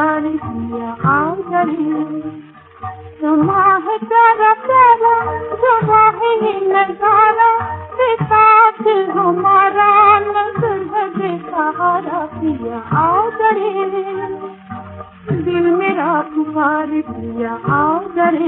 पुकारी दिया आगरे समा है प्यारा प्यारा जवा है ये नजारा साथ हमारा नजर है बेसहारा पिया आगरे दिल मेरा पुकार पिया आगरे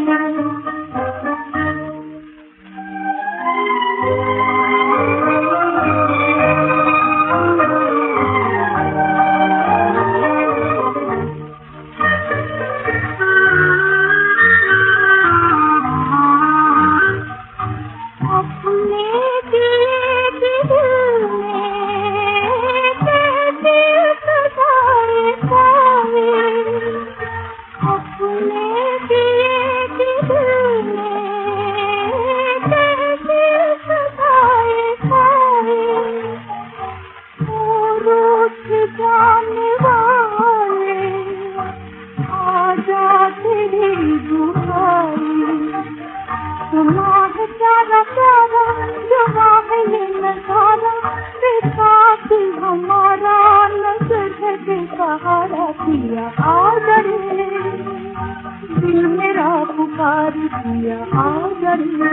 हमारा नजर है बेसहारा पिया आगरे दिल मेरा पुकार पिया आगरे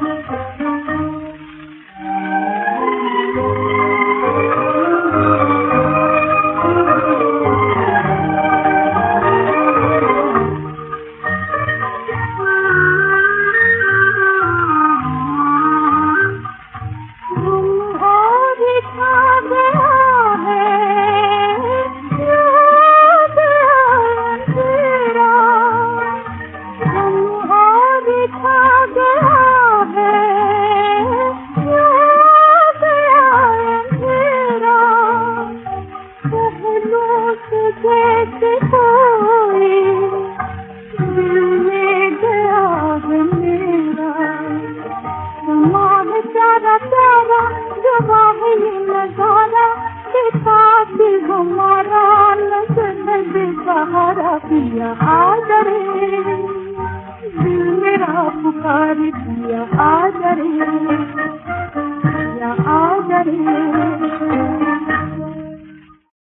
हमारा नजर है बेसहारा पिया आगरे दिल मेरा पुकार पिया आगरे